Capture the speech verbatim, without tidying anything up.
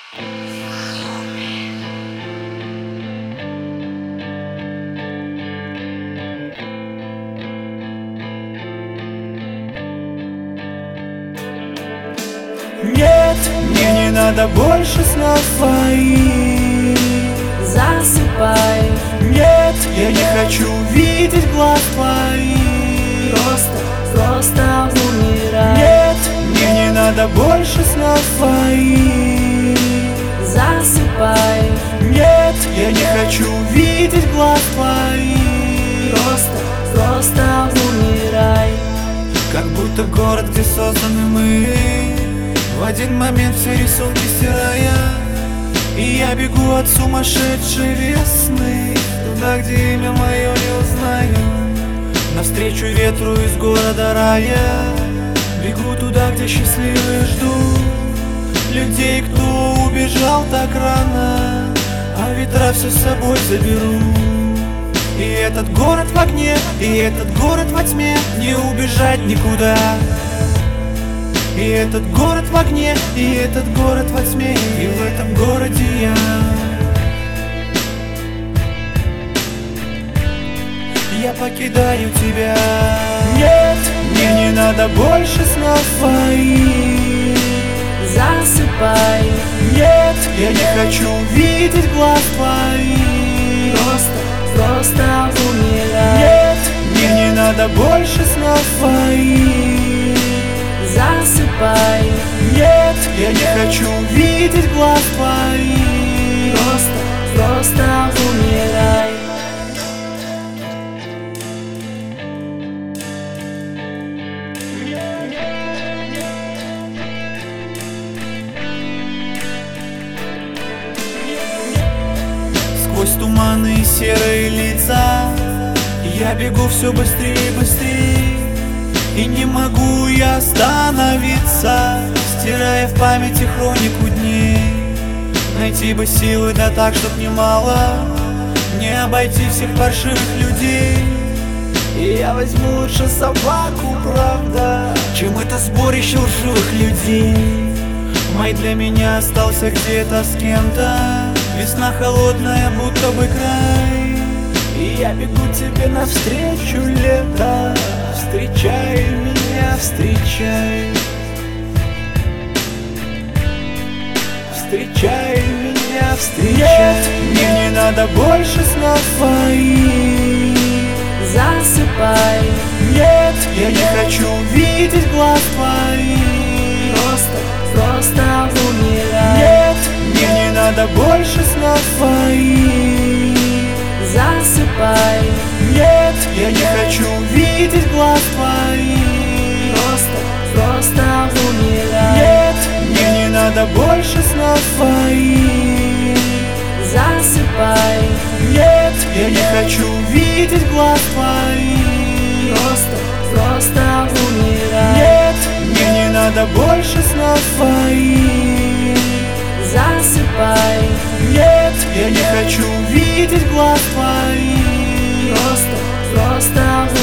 Нет, мне не надо больше снов твоих. Засыпай. Нет, я не хочу видеть глаз твоих. Просто, просто умирай. Нет, мне не надо больше снов твоих. Засыпай. Нет, я не хочу видеть глаз твоих. Просто, просто умирай. Как будто город, где созданы мы, в один момент все рисунки стирая. И я бегу от сумасшедшей весны, туда, где имя мое не узнаю. Навстречу ветру из города рая бегу туда, где счастливые ждут людей, кто убежал так рано, а ветра все с собой заберут. И этот город в огне, и этот город во тьме, не убежать никуда. И этот город в огне, и этот город во тьме, и в этом городе я. Я покидаю тебя. Нет, мне не надо больше снов твоих. Засыпай. Нет, я не хочу видеть глаз твоих. Просто, просто умирай. Нет, мне не надо больше снов твоих. Засыпай. Нет, я не хочу видеть глаз твоих. Просто, просто умирай. Сквозь туманы и серые лица я бегу все быстрее и быстрее, и не могу я остановиться, стирая в памяти хронику дней. Найти бы силы, да так, чтоб немало, не обойти всех паршивых людей. И я возьму лучше собаку, правда, чем это сборище лживых людей. Май для меня остался где-то с кем-то, весна холодная, будто бы край. И я бегу тебе навстречу, лето, встречай меня, встречай. Встречай меня, встречай. Нет, мне не надо больше снов твоих. Засыпай. Нет, я не хочу видеть глаз твоих. Просто, просто умирай. Нет, мне не надо больше снов твоих. Засыпай. Нет, я не хочу видеть глаз твоих. Просто, просто умирай. Нет, мне не надо больше снов твоих. Засыпай. Нет, я не хочу видеть глаз твоих. Просто, просто умирай. Нет, мне не надо больше снов твоих. Засыпай. Нет, я не хочу видеть глаз твоих. Просто, просто